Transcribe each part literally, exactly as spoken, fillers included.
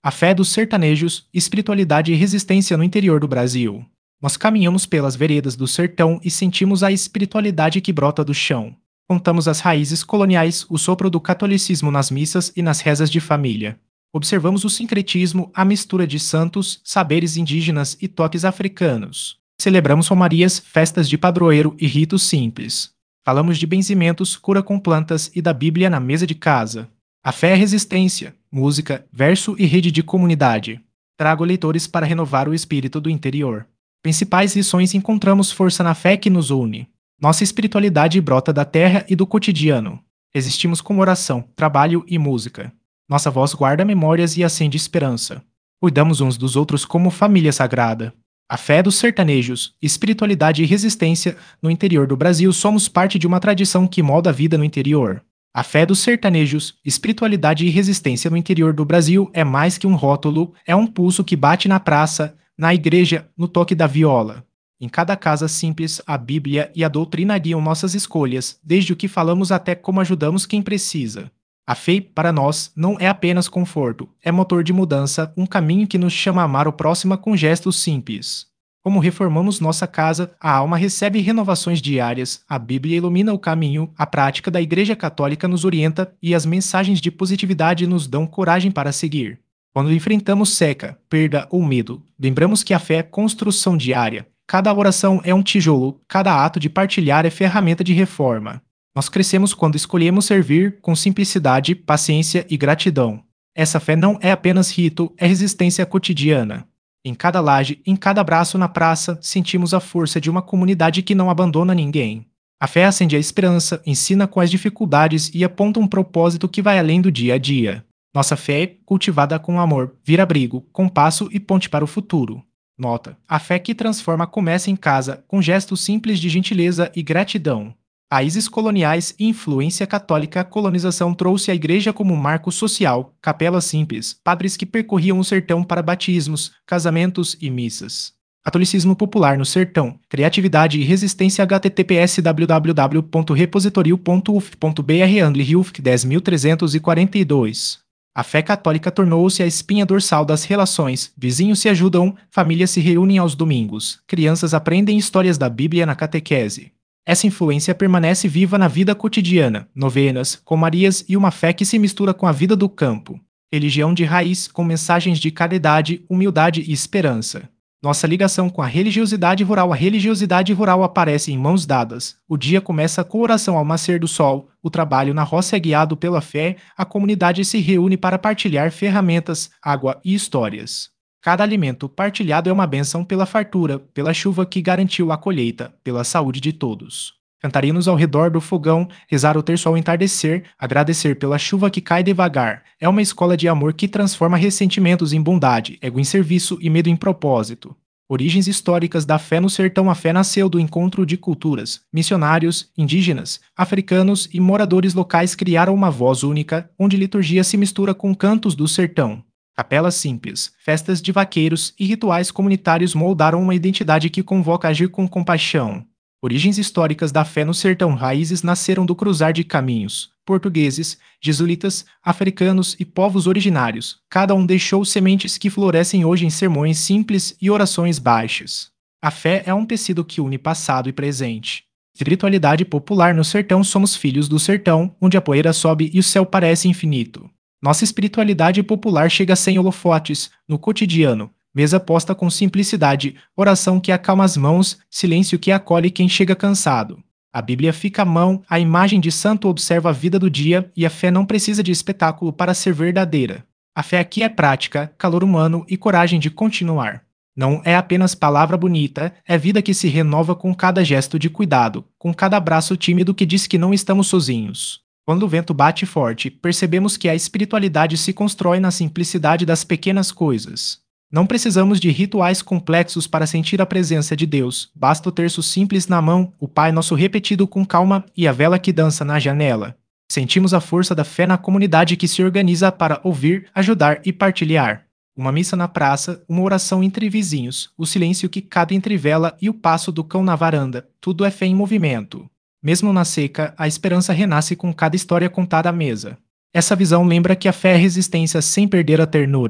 A fé dos sertanejos, espiritualidade e resistência no interior do Brasil. Nós caminhamos pelas veredas do sertão e sentimos a espiritualidade que brota do chão. Contamos as raízes coloniais, o sopro do catolicismo nas missas e nas rezas de família. Observamos o sincretismo, a mistura de santos, saberes indígenas e toques africanos. Celebramos romarias, festas de padroeiro e ritos simples. Falamos de benzimentos, cura com plantas e da Bíblia na mesa de casa. A fé é resistência, música, verso e rede de comunidade. Trago leitores para renovar o espírito do interior. Principais lições: encontramos força na fé que nos une. Nossa espiritualidade brota da terra e do cotidiano. Resistimos com oração, trabalho e música. Nossa voz guarda memórias e acende esperança. Cuidamos uns dos outros como família sagrada. A fé dos sertanejos, espiritualidade e resistência no interior do Brasil. Somos parte de uma tradição que molda a vida no interior. A fé dos sertanejos, espiritualidade e resistência no interior do Brasil é mais que um rótulo, é um pulso que bate na praça, na igreja, no toque da viola. Em cada casa simples, a Bíblia e a doutrina guiam nossas escolhas, desde o que falamos até como ajudamos quem precisa. A fé, para nós, não é apenas conforto, é motor de mudança, um caminho que nos chama a amar o próximo com gestos simples. Como reformamos nossa casa, a alma recebe renovações diárias, a Bíblia ilumina o caminho, a prática da Igreja Católica nos orienta e as mensagens de positividade nos dão coragem para seguir. Quando enfrentamos seca, perda ou medo, lembramos que a fé é construção diária. Cada oração é um tijolo, cada ato de partilhar é ferramenta de reforma. Nós crescemos quando escolhemos servir com simplicidade, paciência e gratidão. Essa fé não é apenas rito, é resistência cotidiana. Em cada laje, em cada abraço na praça, sentimos a força de uma comunidade que não abandona ninguém. A fé acende a esperança, ensina com as dificuldades e aponta um propósito que vai além do dia a dia. Nossa fé, cultivada com amor, vira abrigo, compasso e ponte para o futuro. Nota: a fé que transforma começa em casa, com gestos simples de gentileza e gratidão. Raízes coloniais e influência católica. A colonização trouxe a igreja como marco social, capelas simples, padres que percorriam o sertão para batismos, casamentos e missas. Catolicismo popular no sertão, criatividade e resistência. https www ponto repositorio ponto uf ponto br Angli Ufc dez mil trezentos e quarenta e dois. A fé católica tornou-se a espinha dorsal das relações, vizinhos se ajudam, famílias se reúnem aos domingos, crianças aprendem histórias da Bíblia na catequese. Essa influência permanece viva na vida cotidiana, novenas, comarias e uma fé que se mistura com a vida do campo. Religião de raiz com mensagens de caridade, humildade e esperança. Nossa ligação com a religiosidade rural. A religiosidade rural aparece em mãos dadas. O dia começa com oração ao nascer do sol, o trabalho na roça é guiado pela fé, a comunidade se reúne para partilhar ferramentas, água e histórias. Cada alimento partilhado é uma bênção pela fartura, pela chuva que garantiu a colheita, pela saúde de todos. Cantaremos ao redor do fogão, rezar o terço ao entardecer, agradecer pela chuva que cai devagar. É uma escola de amor que transforma ressentimentos em bondade, ego em serviço e medo em propósito. Origens históricas da fé no sertão. A fé nasceu do encontro de culturas. Missionários, indígenas, africanos e moradores locais criaram uma voz única, onde liturgia se mistura com cantos do sertão. Capelas simples, festas de vaqueiros e rituais comunitários moldaram uma identidade que convoca a agir com compaixão. Origens históricas da fé no sertão. Raízes nasceram do cruzar de caminhos. Portugueses, jesuítas, africanos e povos originários. Cada um deixou sementes que florescem hoje em sermões simples e orações baixas. A fé é um tecido que une passado e presente. Espiritualidade popular no sertão. Somos filhos do sertão, onde a poeira sobe e o céu parece infinito. Nossa espiritualidade popular chega sem holofotes, no cotidiano, mesa posta com simplicidade, oração que acalma as mãos, silêncio que acolhe quem chega cansado. A Bíblia fica à mão, a imagem de santo observa a vida do dia e a fé não precisa de espetáculo para ser verdadeira. A fé aqui é prática, calor humano e coragem de continuar. Não é apenas palavra bonita, é vida que se renova com cada gesto de cuidado, com cada abraço tímido que diz que não estamos sozinhos. Quando o vento bate forte, percebemos que a espiritualidade se constrói na simplicidade das pequenas coisas. Não precisamos de rituais complexos para sentir a presença de Deus, basta o terço simples na mão, o Pai Nosso repetido com calma e a vela que dança na janela. Sentimos a força da fé na comunidade que se organiza para ouvir, ajudar e partilhar. Uma missa na praça, uma oração entre vizinhos, o silêncio que cabe entre vela e o passo do cão na varanda, tudo é fé em movimento. Mesmo na seca, a esperança renasce com cada história contada à mesa. Essa visão lembra que a fé é resistência sem perder a ternura.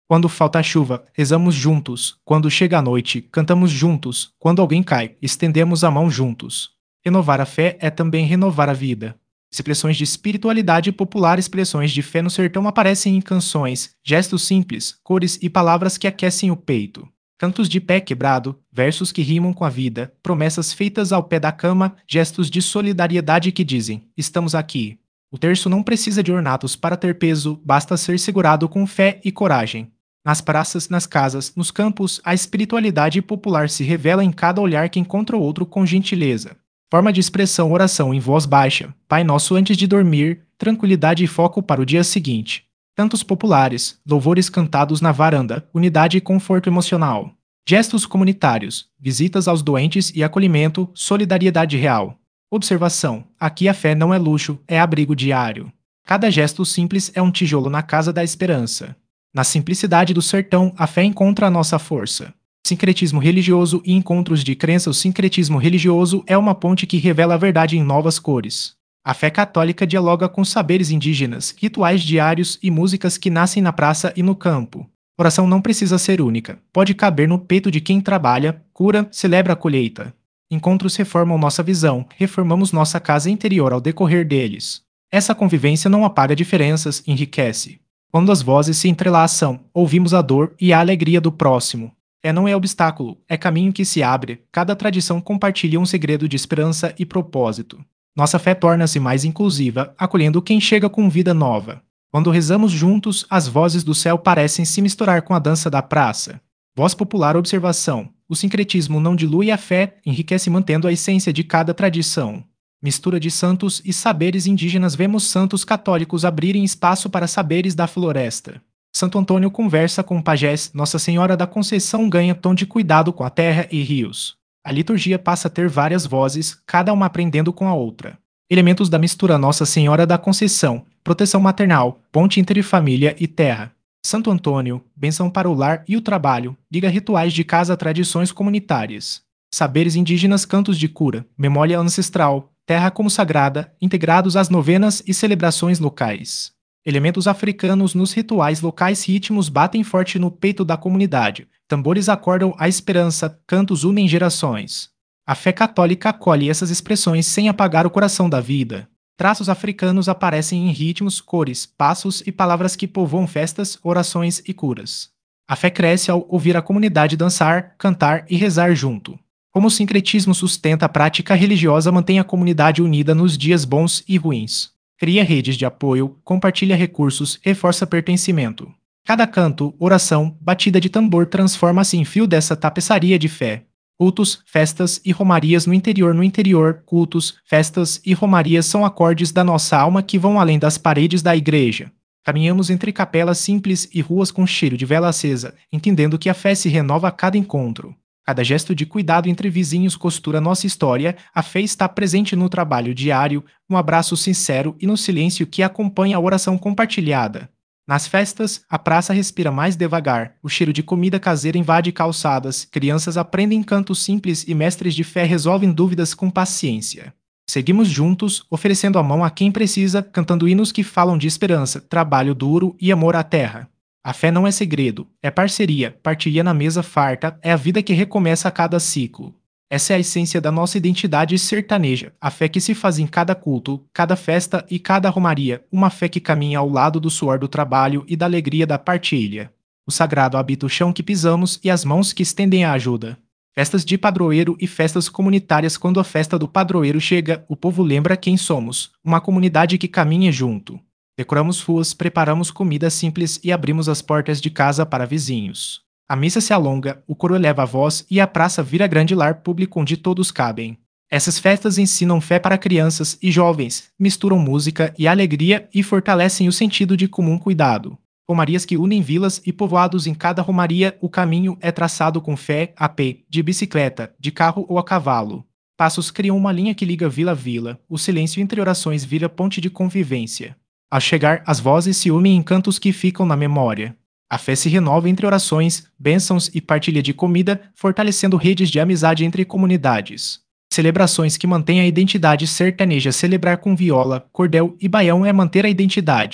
Quando falta chuva, rezamos juntos. Quando chega a noite, cantamos juntos. Quando alguém cai, estendemos a mão juntos. Renovar a fé é também renovar a vida. Expressões de espiritualidade popular, expressões de fé no sertão aparecem em canções, gestos simples, cores e palavras que aquecem o peito. Cantos de pé quebrado, versos que rimam com a vida, promessas feitas ao pé da cama, gestos de solidariedade que dizem: estamos aqui. O terço não precisa de ornatos para ter peso, basta ser segurado com fé e coragem. Nas praças, nas casas, nos campos, a espiritualidade popular se revela em cada olhar que encontra o outro com gentileza. Forma de expressão: oração em voz baixa, Pai Nosso antes de dormir, tranquilidade e foco para o dia seguinte. Cantos populares, louvores cantados na varanda, unidade e conforto emocional. Gestos comunitários, visitas aos doentes e acolhimento, solidariedade real. Observação: aqui a fé não é luxo, é abrigo diário. Cada gesto simples é um tijolo na casa da esperança. Na simplicidade do sertão, a fé encontra a nossa força. Sincretismo religioso e encontros de crença. O sincretismo religioso é uma ponte que revela a verdade em novas cores. A fé católica dialoga com saberes indígenas, rituais diários e músicas que nascem na praça e no campo. Oração não precisa ser única, pode caber no peito de quem trabalha, cura, celebra a colheita. Encontros reformam nossa visão, reformamos nossa casa interior ao decorrer deles. Essa convivência não apaga diferenças, enriquece. Quando as vozes se entrelaçam, ouvimos a dor e a alegria do próximo. É não é obstáculo, é caminho que se abre, cada tradição compartilha um segredo de esperança e propósito. Nossa fé torna-se mais inclusiva, acolhendo quem chega com vida nova. Quando rezamos juntos, as vozes do céu parecem se misturar com a dança da praça. Voz popular. Observação: o sincretismo não dilui a fé, enriquece mantendo a essência de cada tradição. Mistura de santos e saberes indígenas. Vemos santos católicos abrirem espaço para saberes da floresta. Santo Antônio conversa com pajés, Nossa Senhora da Conceição ganha tom de cuidado com a terra e rios. A liturgia passa a ter várias vozes, cada uma aprendendo com a outra. Elementos da mistura: Nossa Senhora da Conceição, proteção maternal, ponte entre família e terra. Santo Antônio, bênção para o lar e o trabalho, liga rituais de casa a tradições comunitárias. Saberes indígenas, cantos de cura, memória ancestral, terra como sagrada, integrados às novenas e celebrações locais. Elementos africanos nos rituais locais. Ritmos batem forte no peito da comunidade. Tambores acordam a esperança, cantos unem gerações. A fé católica acolhe essas expressões sem apagar o coração da vida. Traços africanos aparecem em ritmos, cores, passos e palavras que povoam festas, orações e curas. A fé cresce ao ouvir a comunidade dançar, cantar e rezar junto. Como o sincretismo sustenta a prática religiosa, mantém a comunidade unida nos dias bons e ruins. Cria redes de apoio, compartilha recursos, reforça pertencimento. Cada canto, oração, batida de tambor transforma-se em fio dessa tapeçaria de fé. Cultos, festas e romarias no interior. No interior, cultos, festas e romarias são acordes da nossa alma que vão além das paredes da igreja. Caminhamos entre capelas simples e ruas com cheiro de vela acesa, entendendo que a fé se renova a cada encontro. Cada gesto de cuidado entre vizinhos costura nossa história. A fé está presente no trabalho diário, no abraço sincero e no silêncio que acompanha a oração compartilhada. Nas festas, a praça respira mais devagar, o cheiro de comida caseira invade calçadas, crianças aprendem cantos simples e mestres de fé resolvem dúvidas com paciência. Seguimos juntos, oferecendo a mão a quem precisa, cantando hinos que falam de esperança, trabalho duro e amor à terra. A fé não é segredo, é parceria, partilha na mesa farta, é a vida que recomeça a cada ciclo. Essa é a essência da nossa identidade sertaneja, a fé que se faz em cada culto, cada festa e cada romaria, uma fé que caminha ao lado do suor do trabalho e da alegria da partilha. O sagrado habita o chão que pisamos e as mãos que estendem a ajuda. Festas de padroeiro e festas comunitárias. Quando a festa do padroeiro chega, o povo lembra quem somos, uma comunidade que caminha junto. Decoramos ruas, preparamos comida simples e abrimos as portas de casa para vizinhos. A missa se alonga, o coro eleva a voz e a praça vira grande lar público onde todos cabem. Essas festas ensinam fé para crianças e jovens, misturam música e alegria e fortalecem o sentido de comum cuidado. Romarias que unem vilas e povoados. Em cada romaria, o caminho é traçado com fé, a pé, de bicicleta, de carro ou a cavalo. Passos criam uma linha que liga vila a vila, o silêncio entre orações vira ponte de convivência. Ao chegar, as vozes se unem em cantos que ficam na memória. A fé se renova entre orações, bênçãos e partilha de comida, fortalecendo redes de amizade entre comunidades. Celebrações que mantêm a identidade sertaneja. Celebrar com viola, cordel e baião é manter a identidade.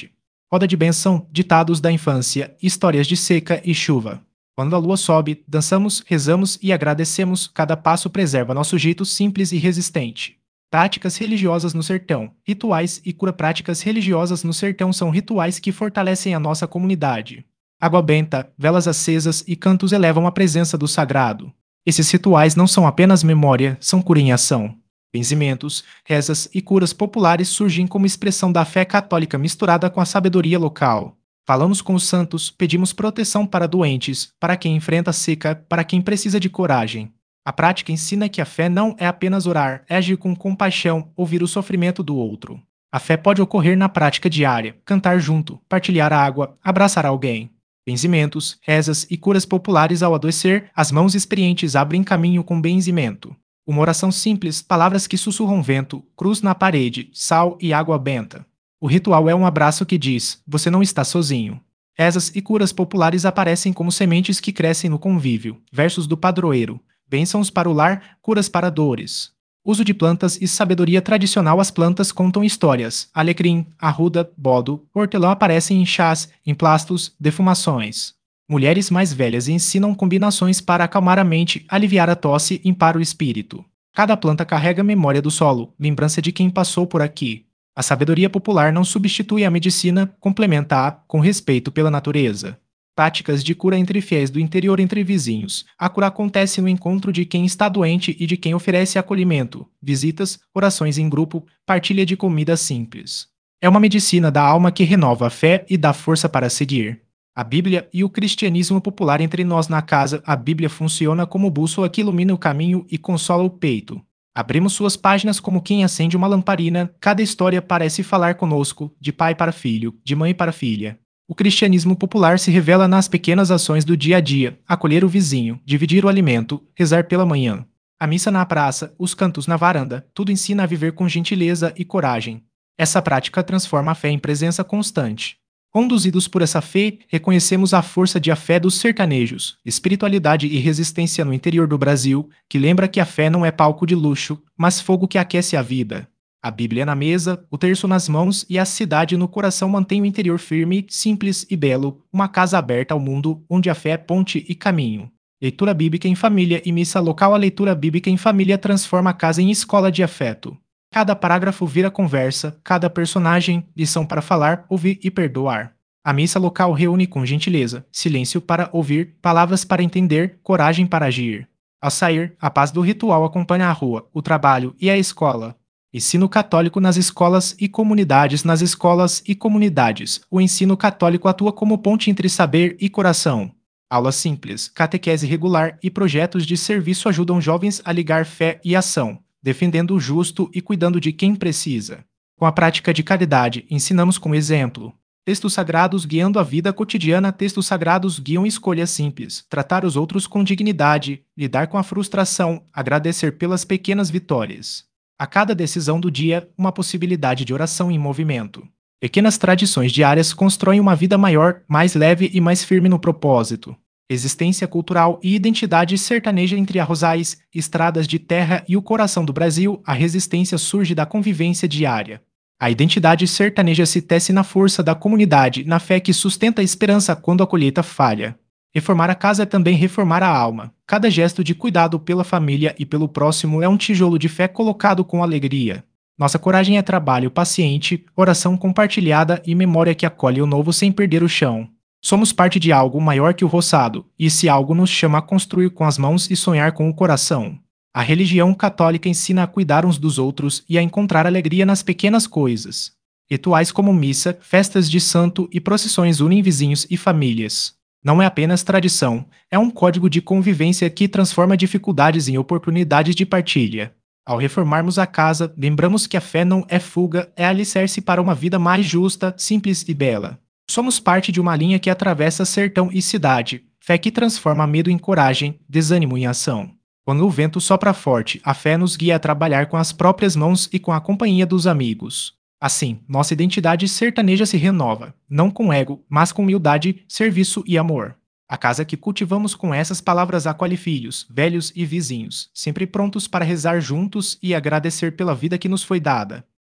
roda de benção, ditados da infância, histórias de seca e chuva. Quando a lua sobe, dançamos, rezamos e agradecemos, cada passo preserva nosso jeito simples e resistente. Práticas religiosas no sertão. Rituais e cura. Práticas religiosas no sertão são rituais que fortalecem a nossa comunidade. Água benta, velas acesas e cantos elevam a presença do sagrado. Esses rituais não são apenas memória, são cura em ação. Benzimentos, rezas e curas populares surgem como expressão da fé católica misturada com a sabedoria local. Falamos com os santos, pedimos proteção para doentes, para quem enfrenta a seca, para quem precisa de coragem. A prática ensina que a fé não é apenas orar, é agir com compaixão, ouvir o sofrimento do outro. A fé pode ocorrer na prática diária, cantar junto, partilhar a água, abraçar alguém. Benzimentos, rezas e curas populares. Ao adoecer, as mãos experientes abrem caminho com benzimento. Uma oração simples, palavras que sussurram vento, cruz na parede, sal e água benta. O ritual é um abraço que diz: você não está sozinho. Rezas e curas populares aparecem como sementes que crescem no convívio. Versos do padroeiro. Bênçãos para o lar, curas para dores. Uso de plantas e sabedoria tradicional. As plantas contam histórias. Alecrim, arruda, bodo, hortelã aparecem em chás, emplastos, defumações. Mulheres mais velhas ensinam combinações para acalmar a mente, aliviar a tosse e limpar o espírito. Cada planta carrega memória do solo, lembrança de quem passou por aqui. A sabedoria popular não substitui a medicina, complementa-a com respeito pela natureza. Práticas de cura entre fiéis do interior. Entre vizinhos. A cura acontece no encontro de quem está doente e de quem oferece acolhimento, visitas, orações em grupo, partilha de comida simples. É uma medicina da alma que renova a fé e dá força para seguir. A Bíblia e o cristianismo popular. Entre nós na casa, a Bíblia funciona como bússola que ilumina o caminho e consola o peito. Abrimos suas páginas como quem acende uma lamparina, cada história parece falar conosco, de pai para filho, de mãe para filha. O cristianismo popular se revela nas pequenas ações do dia a dia: acolher o vizinho, dividir o alimento, rezar pela manhã. A missa na praça, os cantos na varanda, tudo ensina a viver com gentileza e coragem. Essa prática transforma a fé em presença constante. Conduzidos por essa fé, reconhecemos a força de a fé dos sertanejos, espiritualidade e resistência no interior do Brasil, que lembra que a fé não é palco de luxo, mas fogo que aquece a vida. A Bíblia na mesa, o terço nas mãos e a cidade no coração mantém o interior firme, simples e belo, uma casa aberta ao mundo, onde a fé é ponte e caminho. Leitura bíblica em família e missa local. A leitura bíblica em família transforma a casa em escola de afeto. Cada parágrafo vira conversa, cada personagem, lição para falar, ouvir e perdoar. A missa local reúne com gentileza, silêncio para ouvir, palavras para entender, coragem para agir. Ao sair, a paz do ritual acompanha a rua, o trabalho e a escola. Ensino católico nas escolas e comunidades. Nas escolas e comunidades, o ensino católico atua como ponte entre saber e coração. Aulas simples, catequese regular e projetos de serviço ajudam jovens a ligar fé e ação, defendendo o justo e cuidando de quem precisa. Com a prática de caridade, ensinamos com exemplo. Textos sagrados guiando a vida cotidiana. Textos sagrados guiam escolhas simples, tratar os outros com dignidade, lidar com a frustração, agradecer pelas pequenas vitórias. A cada decisão do dia, uma possibilidade de oração em movimento. Pequenas tradições diárias constroem uma vida maior, mais leve e mais firme no propósito. Existência cultural e identidade sertaneja. Entre arrozais, estradas de terra e o coração do Brasil, a resistência surge da convivência diária. A identidade sertaneja se tece na força da comunidade, na fé que sustenta a esperança quando a colheita falha. Reformar a casa é também reformar a alma. Cada gesto de cuidado pela família e pelo próximo é um tijolo de fé colocado com alegria. Nossa coragem é trabalho paciente, oração compartilhada e memória que acolhe o novo sem perder o chão. Somos parte de algo maior que o roçado, e esse algo nos chama a construir com as mãos e sonhar com o coração. A religião católica ensina a cuidar uns dos outros e a encontrar alegria nas pequenas coisas. Rituais como missa, festas de santo e procissões unem vizinhos e famílias. Não é apenas tradição, é um código de convivência que transforma dificuldades em oportunidades de partilha. Ao reformarmos a casa, lembramos que a fé não é fuga, é alicerce para uma vida mais justa, simples e bela. Somos parte de uma linha que atravessa sertão e cidade, fé que transforma medo em coragem, desânimo em ação. Quando o vento sopra forte, a fé nos guia a trabalhar com as próprias mãos e com a companhia dos amigos. Assim, nossa identidade sertaneja se renova, não com ego, mas com humildade, serviço e amor. A casa que cultivamos com essas palavras acolhe filhos, velhos e vizinhos, sempre prontos para rezar juntos e agradecer pela vida que nos foi dada.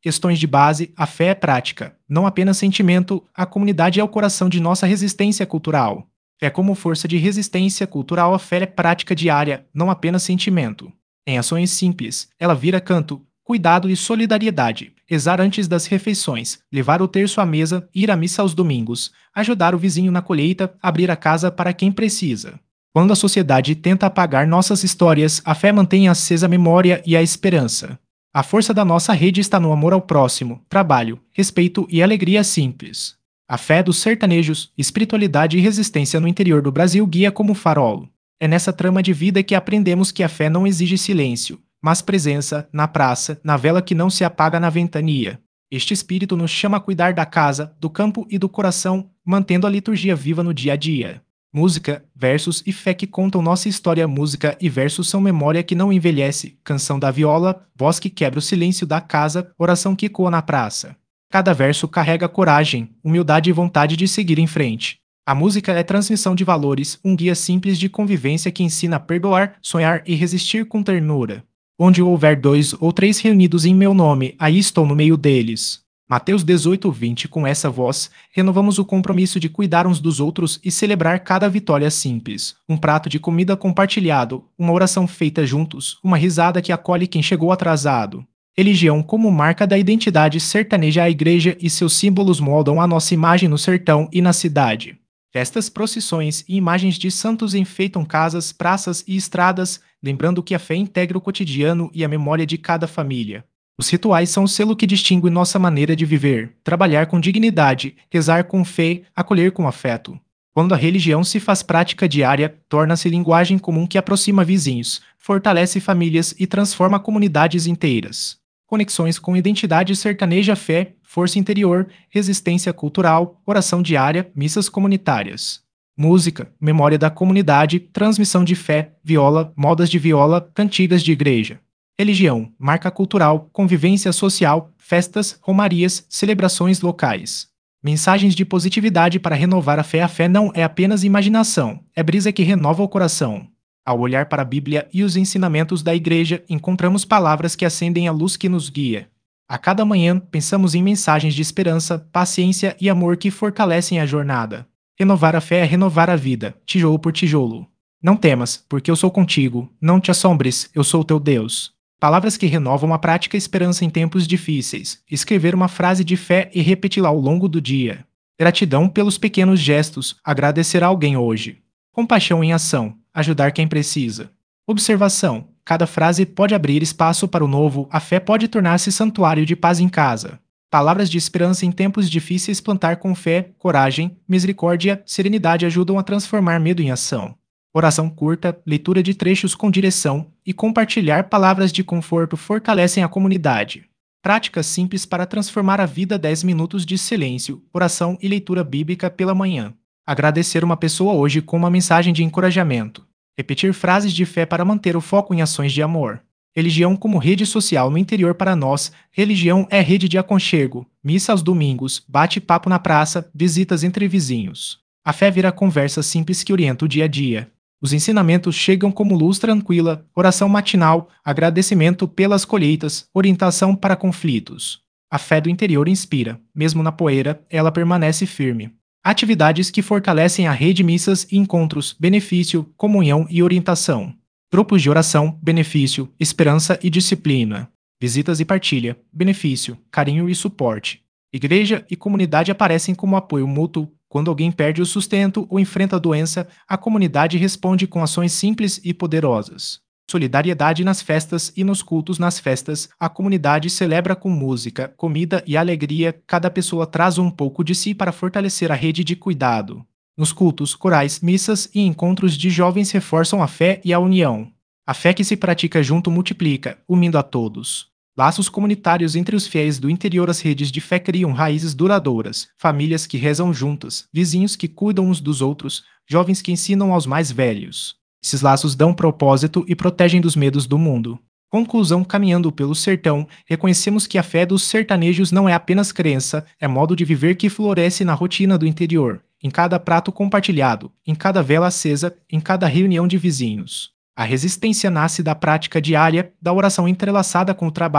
Questões de base, a fé é prática, não apenas sentimento, a comunidade é o coração de nossa resistência cultural. Fé como força de resistência cultural, a fé é prática diária, não apenas sentimento. Em ações simples, ela vira canto, cuidado e solidariedade, rezar antes das refeições, levar o terço à mesa, ir à missa aos domingos, ajudar o vizinho na colheita, abrir a casa para quem precisa. Quando a sociedade tenta apagar nossas histórias, a fé mantém acesa a memória e a esperança. A força da nossa rede está no amor ao próximo, trabalho, respeito e alegria simples. A fé dos sertanejos, espiritualidade e resistência no interior do Brasil guia como farol. É nessa trama de vida que aprendemos que a fé não exige silêncio, mas presença, na praça, na vela que não se apaga na ventania. Este espírito nos chama a cuidar da casa, do campo e do coração, mantendo a liturgia viva no dia a dia. Música, versos e fé que contam nossa história. Música e versos são memória que não envelhece, canção da viola, voz que quebra o silêncio da casa, oração que ecoa na praça. Cada verso carrega coragem, humildade e vontade de seguir em frente. A música é transmissão de valores, um guia simples de convivência que ensina a perdoar, sonhar e resistir com ternura. Onde houver dois ou três reunidos em meu nome, aí estou no meio deles. Mateus dezoito, vinte. Com essa voz, renovamos o compromisso de cuidar uns dos outros e celebrar cada vitória simples. Um prato de comida compartilhado, uma oração feita juntos, uma risada que acolhe quem chegou atrasado. Religião como marca da identidade sertaneja, a igreja e seus símbolos moldam a nossa imagem no sertão e na cidade. Festas, procissões e imagens de santos enfeitam casas, praças e estradas, lembrando que a fé integra o cotidiano e a memória de cada família. Os rituais são o selo que distingue nossa maneira de viver, trabalhar com dignidade, rezar com fé, acolher com afeto. Quando a religião se faz prática diária, torna-se linguagem comum que aproxima vizinhos, fortalece famílias e transforma comunidades inteiras. Conexões com identidade sertaneja, fé, força interior, resistência cultural, oração diária, missas comunitárias. Música, memória da comunidade, transmissão de fé, viola, modas de viola, cantigas de igreja. Religião, marca cultural, convivência social, festas, romarias, celebrações locais. Mensagens de positividade para renovar a fé. A fé não é apenas imaginação, é brisa que renova o coração. Ao olhar para a Bíblia e os ensinamentos da Igreja, encontramos palavras que acendem a luz que nos guia. A cada manhã, pensamos em mensagens de esperança, paciência e amor que fortalecem a jornada. Renovar a fé é renovar a vida, tijolo por tijolo. Não temas, porque eu sou contigo. Não te assombres, eu sou teu Deus. Palavras que renovam a prática esperança em tempos difíceis. Escrever uma frase de fé e repeti-la ao longo do dia. Gratidão pelos pequenos gestos. Agradecer a alguém hoje. Compaixão em ação. Ajudar quem precisa. Observação. Cada frase pode abrir espaço para o novo. A fé pode tornar-se santuário de paz em casa. Palavras de esperança em tempos difíceis. Plantar com fé, coragem, misericórdia, serenidade ajudam a transformar medo em ação. Oração curta, leitura de trechos com direção e compartilhar palavras de conforto fortalecem a comunidade. Práticas simples para transformar a vida. dez minutos de silêncio, oração e leitura bíblica pela manhã. Agradecer uma pessoa hoje com uma mensagem de encorajamento. Repetir frases de fé para manter o foco em ações de amor. Religião como rede social no interior. Para nós, religião é rede de aconchego, missa aos domingos, bate-papo na praça, visitas entre vizinhos. A fé vira conversa simples que orienta o dia a dia. Os ensinamentos chegam como luz tranquila, oração matinal, agradecimento pelas colheitas, orientação para conflitos. A fé do interior inspira, mesmo na poeira, ela permanece firme. Atividades que fortalecem a rede, missas e encontros, benefício, comunhão e orientação. Grupos de oração, benefício, esperança e disciplina. Visitas e partilha, benefício, carinho e suporte. Igreja e comunidade aparecem como apoio mútuo. Quando alguém perde o sustento ou enfrenta a doença, a comunidade responde com ações simples e poderosas. Solidariedade nas festas e nos cultos. Nas festas, a comunidade celebra com música, comida e alegria. Cada pessoa traz um pouco de si para fortalecer a rede de cuidado. Nos cultos, corais, missas e encontros de jovens reforçam a fé e a união. A fé que se pratica junto multiplica, unindo a todos. Laços comunitários entre os fiéis do interior. As redes de fé criam raízes duradouras, famílias que rezam juntas, vizinhos que cuidam uns dos outros, jovens que ensinam aos mais velhos. Esses laços dão propósito e protegem dos medos do mundo. Conclusão. Caminhando pelo sertão, reconhecemos que a fé dos sertanejos não é apenas crença, é modo de viver que floresce na rotina do interior, em cada prato compartilhado, em cada vela acesa, em cada reunião de vizinhos. A resistência nasce da prática diária, da oração entrelaçada com o trabalho,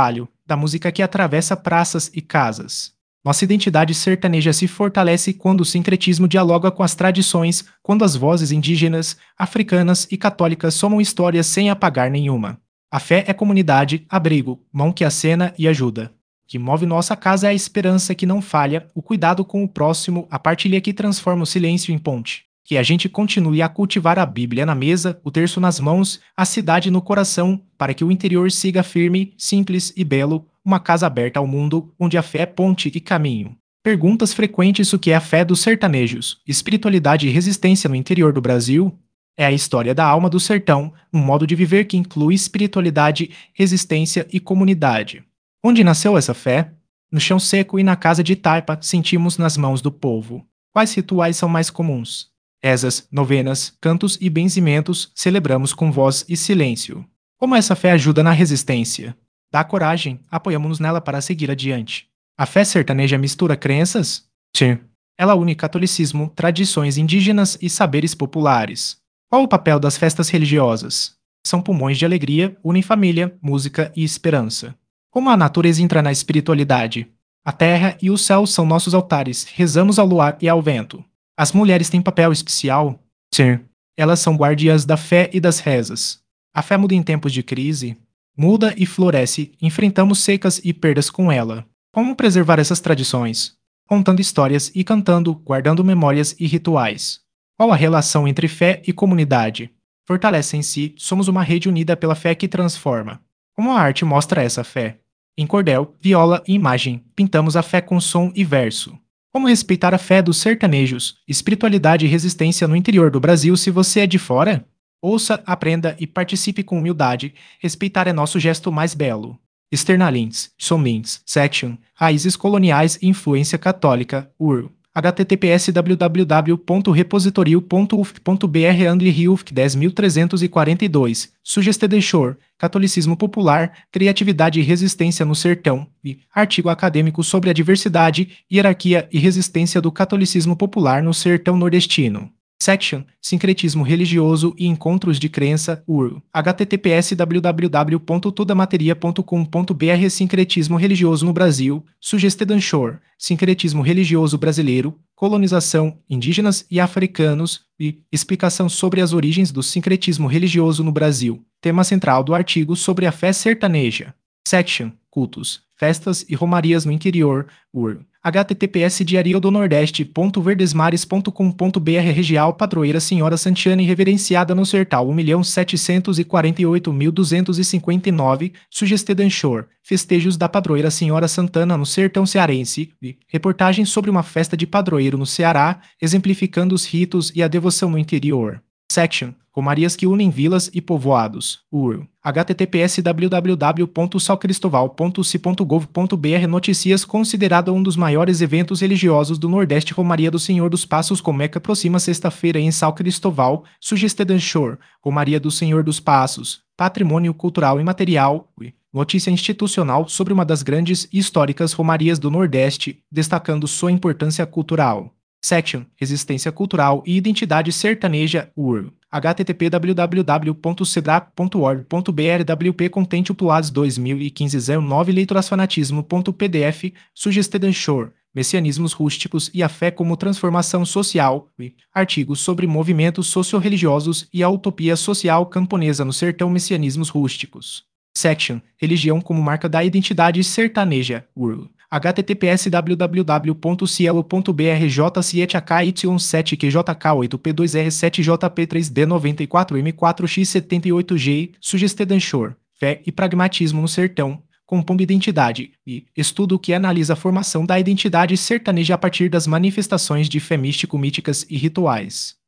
da música que atravessa praças e casas. Nossa identidade sertaneja se fortalece quando o sincretismo dialoga com as tradições, quando as vozes indígenas, africanas e católicas somam histórias sem apagar nenhuma. A fé é comunidade, abrigo, mão que acena e ajuda. O que move nossa casa é a esperança que não falha, o cuidado com o próximo, a partilha que transforma o silêncio em ponte. Que a gente continue a cultivar a Bíblia na mesa, o terço nas mãos, a cidade no coração, para que o interior siga firme, simples e belo, uma casa aberta ao mundo, onde a fé é ponte e caminho. Perguntas frequentes: o que é a fé dos sertanejos? Espiritualidade e resistência no interior do Brasil? É a história da alma do sertão, um modo de viver que inclui espiritualidade, resistência e comunidade. Onde nasceu essa fé? No chão seco e na casa de taipa sentimos nas mãos do povo. Quais rituais são mais comuns? Rezas, novenas, cantos e benzimentos celebramos com voz e silêncio. Como essa fé ajuda na resistência? Dá coragem, apoiamos-nos nela para seguir adiante. A fé sertaneja mistura crenças? Sim. Ela une catolicismo, tradições indígenas e saberes populares. Qual o papel das festas religiosas? São pulmões de alegria, unem família, música e esperança. Como a natureza entra na espiritualidade? A terra e o céu são nossos altares, rezamos ao luar e ao vento. As mulheres têm papel especial? Sim. Elas são guardiãs da fé e das rezas. A fé muda em tempos de crise? Muda e floresce, enfrentamos secas e perdas com ela. Como preservar essas tradições? Contando histórias e cantando, guardando memórias e rituais. Qual a relação entre fé e comunidade? Fortalece em si, somos uma rede unida pela fé que transforma. Como a arte mostra essa fé? Em cordel, viola e imagem, pintamos a fé com som e verso. Como respeitar a fé dos sertanejos, espiritualidade e resistência no interior do Brasil se você é de fora? Ouça, aprenda e participe com humildade. Respeitar é nosso gesto mais belo. Externalins, Somlins, Section, Raízes Coloniais e Influência Católica, U R U. https www ponto repositorio ponto ufc ponto br André Riufc dez mil trezentos e quarenta e dois. Suggested Shore, Catolicismo Popular, Criatividade e Resistência no Sertão, e artigo acadêmico sobre a diversidade, hierarquia e resistência do catolicismo popular no sertão nordestino. Section, Sincretismo Religioso e Encontros de Crença, U R U. https www ponto todamateria ponto com ponto br Sincretismo Religioso no Brasil, Suggested Shore, Sincretismo Religioso Brasileiro, Colonização, Indígenas e Africanos, e Explicação sobre as origens do sincretismo religioso no Brasil, tema central do artigo sobre a fé sertaneja. Section, Cultos, Festas e Romarias no Interior, U R U. https diariodonordeste ponto verdesmares ponto com ponto br Regial Padroeira Senhora Santiane Reverenciada no Sertão um milhão setecentos e quarenta e oito mil duzentos e cinquenta e nove, Suggested Shore, Festejos da Padroeira Senhora Santana no Sertão Cearense, e reportagem sobre uma festa de padroeiro no Ceará, exemplificando os ritos e a devoção no interior. Section, Romarias que unem vilas e povoados, U R U. https www ponto salcristoval ponto c ponto gov ponto br Notícias considerado um dos maiores eventos religiosos do Nordeste. Romaria do Senhor dos Passos Comeca aproxima sexta-feira em Sal Cristóval, Suggested Shore, Romaria do Senhor dos Passos, Patrimônio Cultural Imaterial, notícia institucional sobre uma das grandes e históricas romarias do Nordeste, destacando sua importância cultural. Section, Resistência Cultural e Identidade Sertaneja, U R U. http www ponto cebrac ponto org ponto br W P Contemplados dois mil e quinze zero nove Leitorasfanatismo ponto P D F, Suggested Shore, Messianismos Rústicos e a Fé como Transformação Social, e artigos sobre movimentos socio-religiosos e a utopia social camponesa no sertão. Messianismos Rústicos. Section, Religião como Marca da Identidade Sertaneja, U R U. https www ponto cielo ponto br j siete a k y sete q j k oito p dois r sete j p três d noventa e quatro m quatro x setenta e oito g, Suggested Shore, Fé e Pragmatismo no Sertão, compondo identidade, e estudo que analisa a formação da identidade sertaneja a partir das manifestações de fé místico-míticas e rituais.